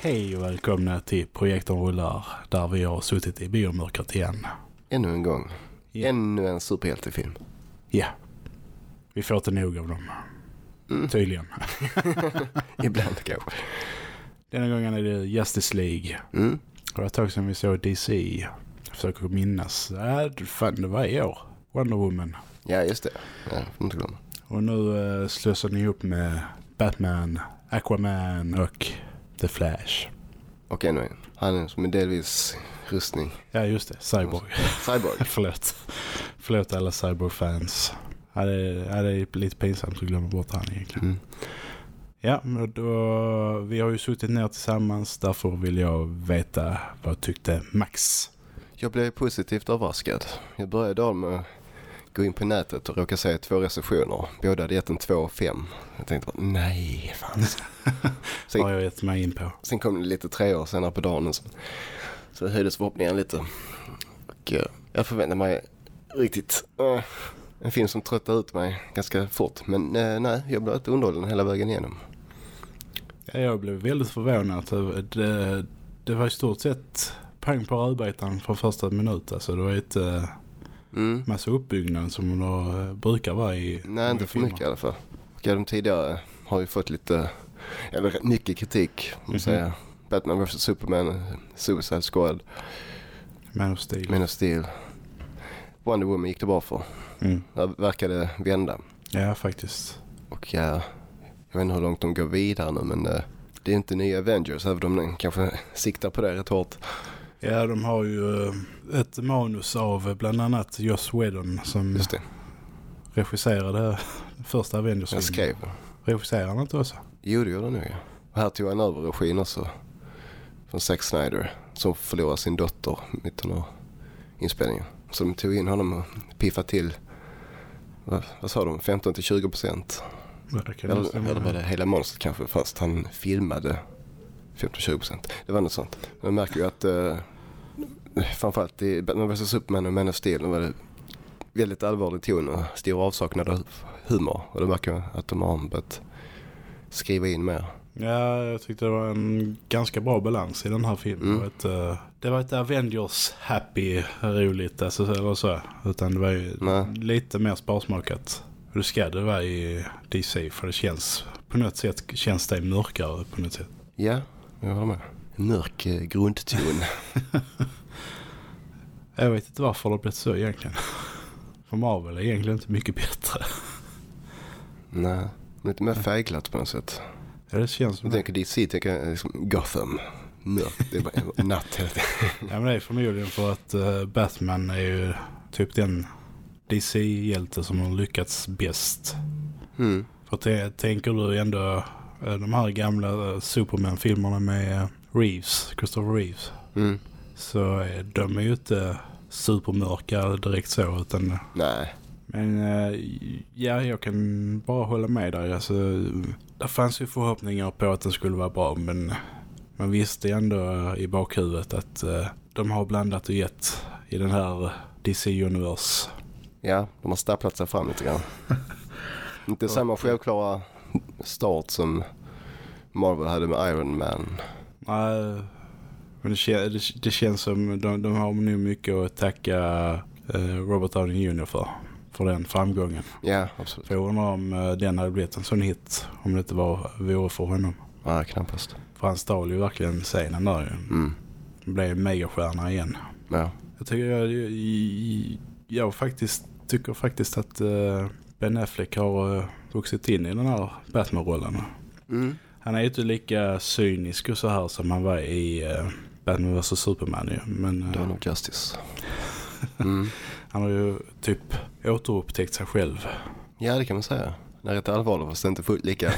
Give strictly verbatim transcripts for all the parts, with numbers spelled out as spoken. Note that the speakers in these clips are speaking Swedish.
Hej och välkomna till Projektorn rullar, där vi har suttit i biomörkret igen. Ännu en gång. Ja. Ännu en superhjältefilm. Ja, vi får inte nog av dem. Mm. Tydligen. Ibland kanske. Denna gången är det Justice League. Mm. Och det var ett tag sedan vi såg D C. Jag försöker minnas. Äh, fan, det var i år. Wonder Woman. Ja, just det. Ja, får inte glömma. Och nu uh, slösar ni upp med Batman, Aquaman och The Flash. Och ännu en. Han är som en delvis rustning. Ja, just det. Cyborg. Cyborg. Förlåt. Förlåt alla Cyborg-fans. Ja, det, är, ja, det är lite pinsamt att glömma bort han egentligen. Mm. Ja, men då, vi har ju suttit ner tillsammans. Därför vill jag veta vad tyckte Max. Jag blev positivt överraskad. Jag började dagen med att gå in på nätet och råka säga två recensioner. Båda hade gett en två och fem. Jag tänkte bara, nej, fan. Sen, har jag gett mig in på. Sen kom det lite tre år senare på dagen. Så, så höjdes förhoppningen lite. Och uh, jag förväntade mig riktigt uh, en film som tröttar ut mig ganska fort. Men uh, nej, jag blev inte underhållen hela vägen igenom. Ja, jag blev väldigt förvånad. Det, det var i stort sett pang på rödbetan från första minut. Alltså det var ett uh, mm. massa uppbyggnad som det brukar vara i. Nej, inte för mycket i alla fall. Och de tidigare har ju fått lite, eller mycket kritik om man mm-hmm. säger. Batman versus Superman, Suicide Squad, Man of Steel. Man of Steel. Wonder Woman gick det bra för. Mm. Där verkade vända. Ja, faktiskt. Och ja, jag vet inte hur långt de går vidare nu, men uh, det är inte nya Avengers, även om de kanske siktar på det rätt hårt. Ja, de har ju uh, ett manus av bland annat Joss Whedon som Just det. regisserade första Avengers. Jag skrev. Regisserar han inte också? Jo, det gör det nu, ja. Och här tog han över regin också från Zack Snyder, som förlorade sin dotter mitt under inspelningen. Så de tog in honom och piffade till, vad, vad sa de, femton till tjugo procent. Eller, eller var det hela monstret kanske, fast han filmade femton till tjugo procent. Det var något sånt. Man märker ju att uh, framförallt i Batman versus Superman och Man of Steel var det väldigt allvarlig ton och stor avsaknad av humor. Och det märker att de har börjat skriva in mer. Ja, jag tyckte det var en ganska bra balans i den här filmen. Mm. Ett, uh, det var ett Avengers happy roligt, alltså, eller så. Utan det var ju Nej. lite mer sparsmakat. Det ska det vara i D C, för det känns på något sätt känns det mörkare på något sätt. Ja, jag håller med. Mörk eh, grundton. Jag vet inte varför det blivit så egentligen. För Marvel är egentligen inte mycket bättre. Nej, lite mer färgglatt på något sätt. Ja, det känns som... Jag tänker D C, tänker liksom Gotham. Mörkt, det är bara natt hela tiden. Ja, men det är förmodligen för att uh, Batman är ju typ den D C-hjälte som har lyckats bäst. Mm. För t- tänker du ändå uh, de här gamla uh, Superman-filmerna med uh, Reeves, Christopher Reeves. Mm. Så uh, de är ju inte supermörka direkt så, utan... Uh, Nej. Men uh, ja, jag kan bara hålla med där. Alltså, det fanns ju förhoppningar på att den skulle vara bra, men man visste ändå uh, i bakhuvudet att uh, de har blandat och gett i den här D C-universe. Ja, de har stapplat sig fram lite grann. Inte samma självklara start som Marvel hade med Iron Man. Nej, uh, men det, det, det känns som de, de har nu mycket att tacka uh, Robert Downey junior för. För den framgången. Ja, absolut. För jag undrar om uh, den hade blivit en sån hit om det inte var vore för honom. Ja, knappast. För han stal ju verkligen scenen där. Mm. Han blev en megastjärna igen. Ja. Jag tycker jag, jag, jag faktiskt tycker faktiskt att uh, Ben Affleck har uh, vuxit in i den här Batman-rollen. Mm. Han är ju inte lika cynisk och så här som han var i uh, Batman versus Superman. Ju. Men, uh, Dawn of Justice. Mm. Han har ju typ återupptäckt sig själv. Ja, det kan man säga. Det är rätt allvarligt, fast det är inte fullt lika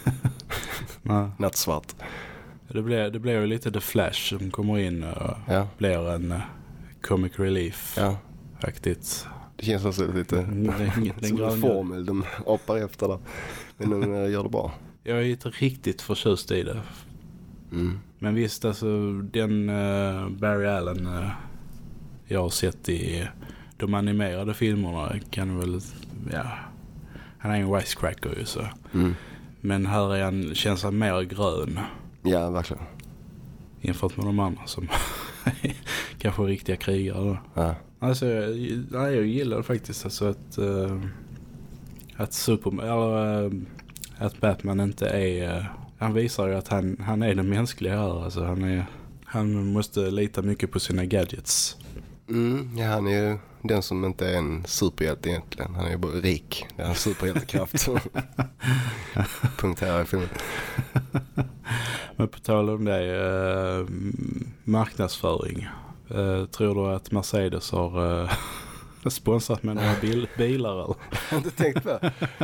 nattsvart. Det blir, det blir ju lite The Flash som kommer in och ja. blir en uh, comic relief. Ja. Faktiskt. Det känns också lite den, den som en formel de hoppar efter där. Men de uh, gör det bra. Jag är inte riktigt förtjust i det. Mm. Men visst, alltså den uh, Barry Allen uh, jag har sett i de animerade filmerna kan väl, ja, han är en wisecracker ju så. Mm. Men här är han, känns han mer grön. Ja, verkligen. jämfört med de andra som kanske är riktiga krigare då. Ja. Alltså, jag, nej, jag gillar faktiskt alltså att uh, att Superman eller uh, att Batman inte är uh, han visar ju att han, han är den mänskliga här. Alltså, han, är, han måste lita mycket på sina gadgets. Mm, ja, han är ju den som inte är en superhjälte egentligen. Han är ju bara rik. Det är en superhjältekraft. Punkt här i filmen. Men på tal om det, uh, marknadsföring. Uh, tror du att Mercedes har uh, sponsrat med några bil- bilar? Eller? Jag har inte tänkt på.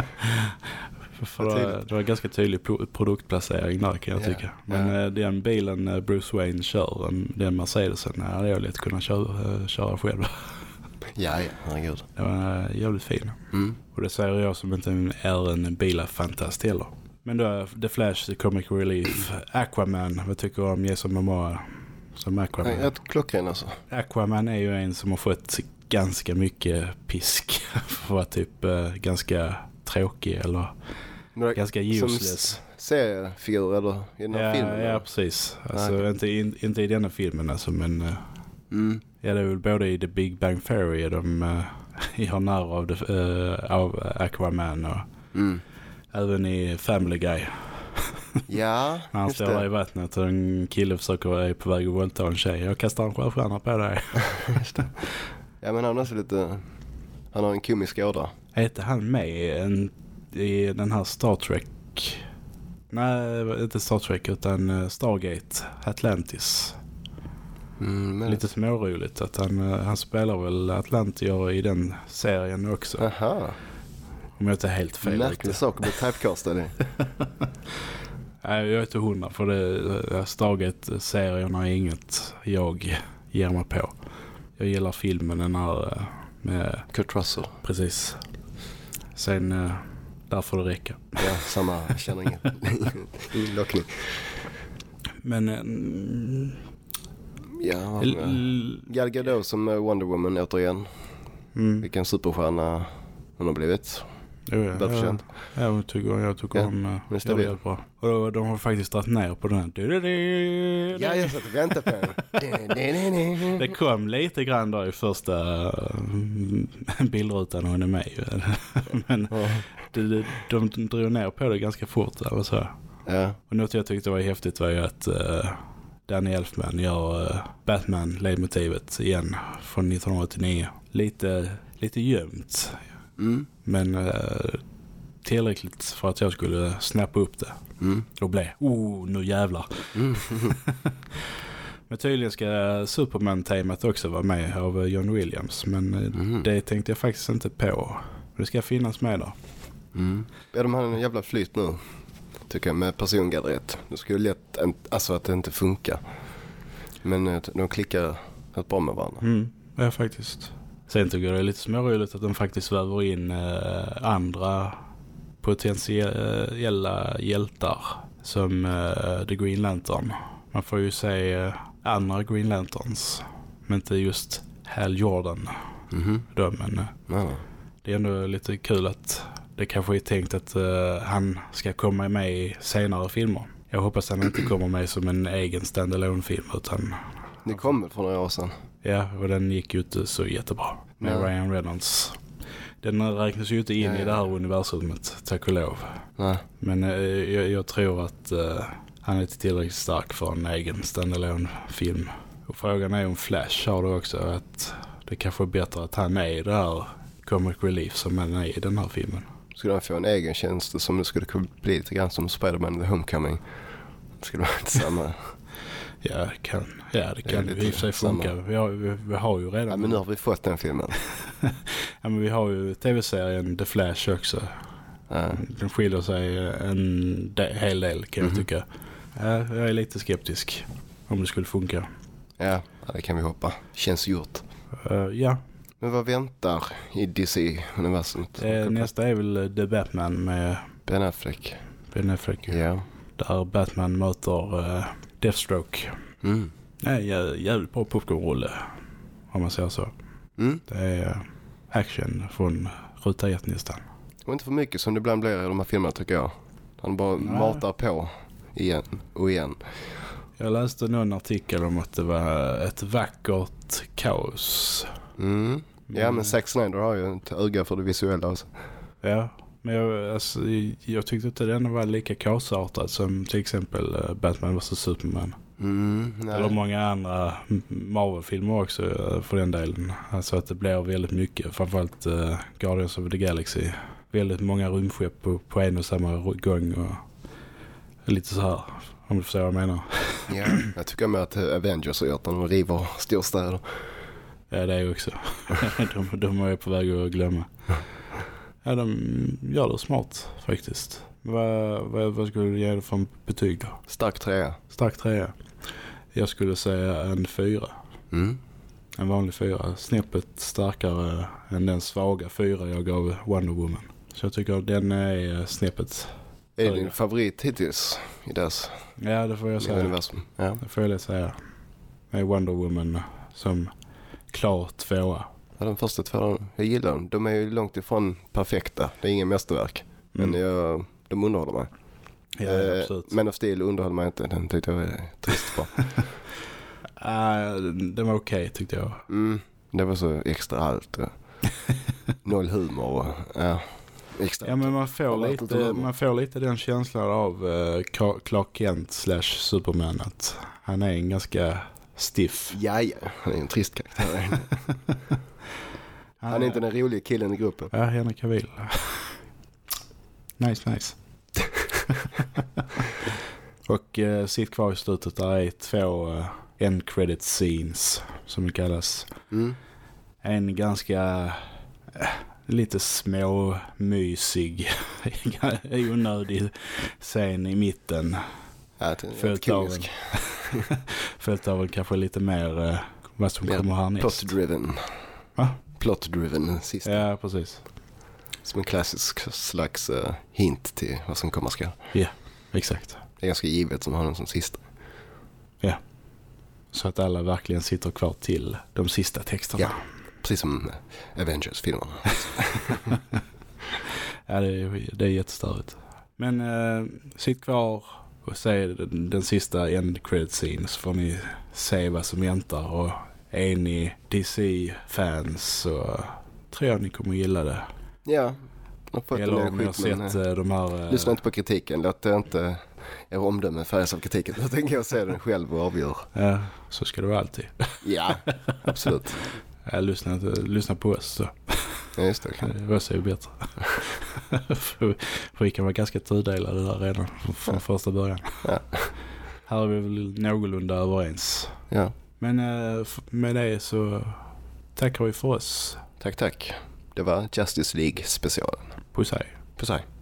För det, det var ganska tydlig produktplacering där, kan jag yeah, tycka. Men yeah. den bilen Bruce Wayne kör, den Mercedesen, hade jag lätt kunnat köra, köra själv. Ja, ja, herregud. Det var jävligt fin. Mm. Och det säger jag som inte är en bilafantast heller. Men då, The Flash, The Comic Relief, Aquaman, vad tycker du om Jason Momoa som Aquaman? Nej, ett klockren alltså. Aquaman är ju en som har fått ganska mycket pisk för att vara typ uh, ganska tråkig eller det, ganska useless. Som seriefigur eller i den här ja, filmen? Ja, precis. Alltså, okay. inte, in, inte i denna filmen alltså, men uh, mm. ja, det är väl både i The Big Bang Theory de uh, har nära av, det, uh, av Aquaman och mm. även i Family Guy. Ja, när han står där i vattnet och en kille försöker är på väg att våldta en tjej. Jag kastar en sjöstjärna på dig. Just det. Ja, men han har så lite... Han har en komisk ådra. Är inte han med i, en, i den här Star Trek... Nej, inte Star Trek utan Stargate Atlantis. Mm, men... Lite småroligt att han, han spelar väl Atlantier i den serien också. Aha. Om jag inte är helt fel. Märklig sak att bli typecastad i. Nej, jag är inte hundra för det Stargate-serierna är inget jag ger mig på. Jag gillar filmen den här med... Kurt Russell. Precis. Sen där får det räcka. Ja, samma. Jag känner ingen, ingen lockning. Men... Mm, ja, l- Gal Gadot som Wonder Woman återigen. Mm. Vilken superstjärna hon har blivit. Jo, ja, ja, ja, jag tycker, jag tycker ja, om uh, det är bra. Och de har faktiskt dragit ner på den. Ja, jag satt och väntade på den. Det kom lite grann där i första uh, bildrutan hon är med. Men ja. de, de, de drog ner på det ganska fort. Eller så. Ja. Och något jag tyckte var häftigt var ju att uh, Danny Elfman gör uh, Batman-ledmotivet igen från nittonhundraåttionio. Lite, lite gömt. Mm. Men uh, tillräckligt för att jag skulle snappa upp det. Mm. Och bli, oh, nu jävlar. Mm. Men tydligen ska Superman-temat också vara med av John Williams. Men mm. det tänkte jag faktiskt inte på. Det ska finnas med där. Mm. Ja, de har en jävla flyt nu. Tycker jag, med persongalleriet. Det skulle lätt, alltså att det inte funkar. Men de klickar rätt bra med varandra. Mm. Ja, faktiskt. Sen tycker jag det är lite småroligt att de faktiskt väver in eh, andra potentiella hjältar som eh, The Green Lantern. Man får ju se eh, andra Green Lanterns, men inte just Hal Jordan. Mm-hmm. Då, men eh, mm. det är ändå lite kul att det kanske är tänkt att eh, han ska komma med i senare filmer. Jag hoppas att han inte kommer med som en egen standalone-film, utan... Det kom för några år sedan. Ja, och den gick ju inte så jättebra med ja. Ryan Reynolds. Den räknas ju inte in ja, ja. i det här universumet, tack och lov. Nej. Men eh, jag, jag tror att eh, han är inte tillräckligt stark för en egen standalone-film. Och frågan är om Flash har det också, att det kanske är bättre att han är i det här Comic Relief som han är i den här filmen. Skulle han få en egen tjänst som det skulle kunna bli lite grann som Spider-Man The Homecoming? Det skulle vara inte samma... Ja, kan, ja, det kan ju i och för sig funka. Vi har, vi, vi har ju redan... Ja, men nu har vi fått den filmen. Ja, men vi har ju tv-serien The Flash också. Ja. Den skiljer sig en de- hel del, kan mm-hmm. jag tycka. Ja, jag är lite skeptisk om det skulle funka. Ja, det kan vi hoppa. Känns gjort. Uh, ja. Men vad väntar i D C-universumet? Eh, nästa är väl The Batman med... Ben Affleck. Ben Affleck, ja. Yeah. Där Batman möter... Uh, Deathstroke. Mm. Nej, jä- jävligt bra popcornrulle, om man säger så. Mm. Det är action från ruta ett nästan. Och inte för mycket som det ibland blir i de här filmerna, tycker jag. Han bara Nej. matar på igen och igen. Jag läste någon artikel om att det var ett vackert kaos. Mm. Ja, men Zack Snyder har ju ett öga för det visuella också. Ja, men jag, alltså, jag tyckte inte den var lika kaosartad som till exempel Batman versus Superman. Mm, Eller många andra Marvel-filmer också för den delen. Alltså att det blir väldigt mycket. Framförallt uh, Guardians of the Galaxy. Väldigt många rymdskepp på, på en och samma gång. Och lite så här, om du förstår vad jag menar. Ja, jag tycker med att Avengers har gjort när de river storstäder. Ja, det är ju också. de, de är på väg att glömma. Ja, de gör det smart faktiskt. Vad, vad, vad skulle du ge det för betyg då? Stark trea. Stark trea. Jag skulle säga en fyra. Mm. En vanlig fyra. Snäppet starkare än den svaga fyra jag gav Wonder Woman. Så jag tycker att den är snäppet. Är det din favorit hittills i dess? Ja, det får jag säga. Universum. Ja. Det får jag säga. Med Wonder Woman som klar tvåa. Ja, de första två, jag gillar dem. De är ju långt ifrån perfekta. Det är ingen mästerverk. Mm. Men jag, de underhåller mig. Ja, eh, absolut. Men of Steel underhåller mig inte. Den tyckte jag var trist på. uh, den var okej okay, tyckte jag. Mm, det var så extra allt. Ja. Noll humor. Och, ja, extra ja, men man får, lite, man får lite den känslan av uh, Clark Kent slash Superman. Att han är en ganska stiff. Ja, ja. Han är en trist karaktär. Han är inte den roliga killen i gruppen. Ja, Henry Cavill. Nice, nice. Och uh, sitt kvar i slutet där är två uh, end credit scenes som det kallas. Mm. En ganska uh, lite småmysig onödig scen i mitten. Ja, följt av följt av kanske lite mer uh, vad som kommer härnäst. Plot driven. Va? Plot driven sista. Ja, precis. Som en klassisk slags uh, hint till vad som kommer ska. Ja, exakt. Det är ganska givet som har den som sista. Ja. Så att alla verkligen sitter kvar till de sista texterna. Ja, precis som Avengers-filmerna. Ja, det är, det är jättestörigt. Men uh, sitt kvar och se den, den sista end credit scene så får ni se vad som väntar. Och är ni D C-fans så tror jag ni kommer gilla det. Ja. Eller om jag har sett men, de här... Lyssna inte på kritiken. Låt det inte er omdöme färgas av kritiken. Då tänker jag se den själv och avgör. Ja, så ska det vara alltid. Ja, absolut. Jag lyssnar, inte, lyssnar på oss så. Ja, just det. Okay. Det är ju bättre. för, för vi kan vara ganska tudelade där redan från ja. första början. Ja. Här är vi väl någorlunda överens. Ja. Men med det så tackar vi för oss. Tack, tack. Det var Justice League specialen. Puss hej. Puss hej.